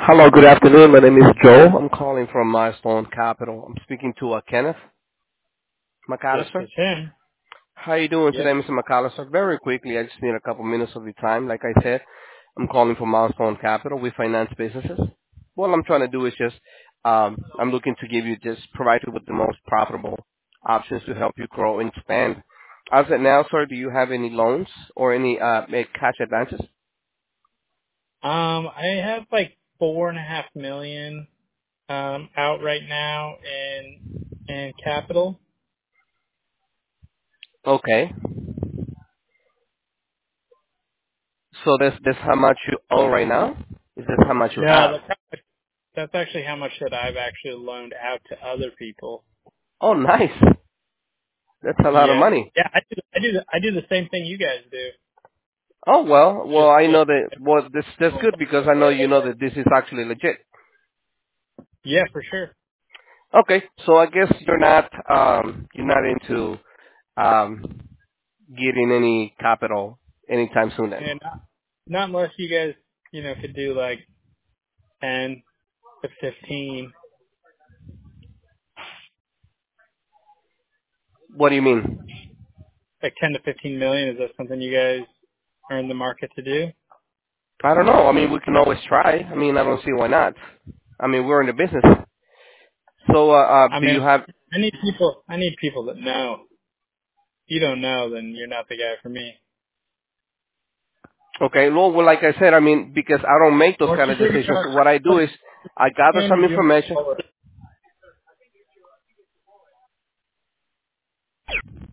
Hello, good afternoon. My name is Joe. I'm calling from Milestone Capital. I'm speaking to Kenneth Yes, McAllister. it's him. How are you doing Yes. today, Mr. McAllister? Very quickly, I just need a couple minutes of your time. Like I said, I'm calling from Milestone Capital. We finance businesses. What I'm trying to do is just, I'm looking to give you, just provide you with the most profitable options to help you grow and expand. As of now, sir, do you have any loans or any cash advances? I have like 4.5 million out right now in capital. Okay. So that's how much you owe right now? Is this how much you No, have? that's actually how much that I've actually loaned out to other people. Oh, nice. That's a lot of Yeah. money. Yeah, I do the same thing you guys do. Oh well, Just I know that. Well, that's good because I know you know that this is actually legit. yeah, for sure. Okay, so I guess you're not into um getting any capital anytime soon. Then, And not unless you guys, could do like 10 to 15, what do you mean? like 10 to 15 million. Is that something you guys are in the market to do? I don't know. I mean, we can always try. I mean, I don't see why not. I mean, we're in the business. So, I do mean, you have? I need people that know. If you don't know, then you're not the guy for me. Okay, well, like I said, I mean, because I don't make those Once kind you of figure decisions. out What I do what is I gather can some you do information. forward.